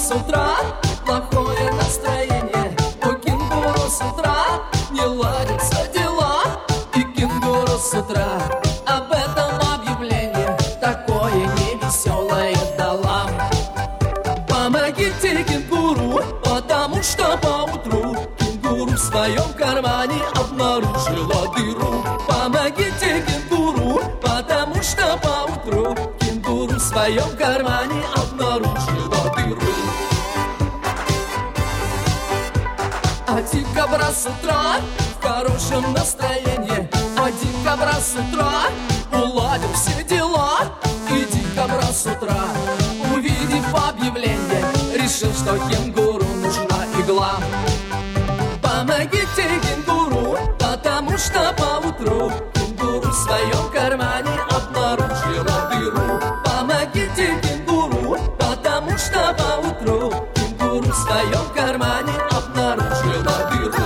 с утра плохое настроение. У кенгуру с утра не ладятся дела. И кенгуру с утра об этом объявление такое невеселое дала. Помогите кенгуру, потому что поутру кенгуру в своем кармане обнаружила дыру. Помогите кенгуру, потому что поутру кенгуру в своем кармане обнаружила дыру. А дикобра с утра в хорошем настроении. А дикобра с утра уладил все дела. И дикобра с утра, увидев объявление, решил, что кенгуру нужна игла. Помогите кенгуру, потому что поутру кенгуру в своем кармане обнаружила дыру. Помогите кенгуру, потому что поутру кенгуру в своем кармане обнаружила дыру.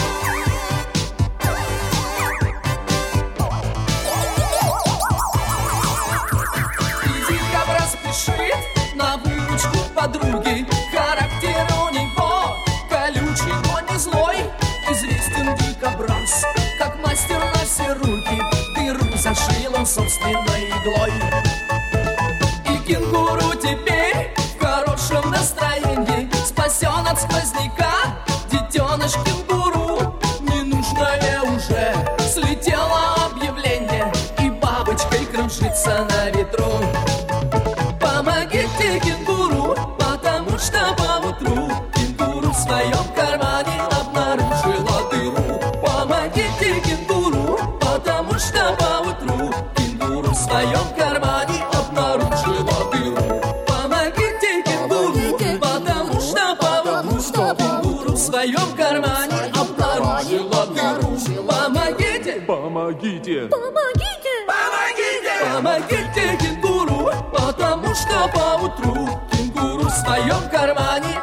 И дикобра спешит на выручку подруги. Характер у него колючий, но не злой. Известен дикобраз как мастер на все руки. Дыру зашил он собственной иглой. И кенгуру теперь в хорошем настроении. Спасен от сквозняка детеныш кенгуру. Ненужное уже слетело объявление, и бабочкой кружится на ветру. Помогите кенгуру, потому что поутру кенгуру в своем кармане обнаружила дыру. Помогите кенгуру, потому что поутру кенгуру в своем кармане обнаружила дыру. Помогите кенгуру, потому что поутру кенгуру в своем кармане обнаружила дыру. Помогите, Помогите! помогите, помогите, помогите кенгуру, потому что поутру кенгуру в своем кармане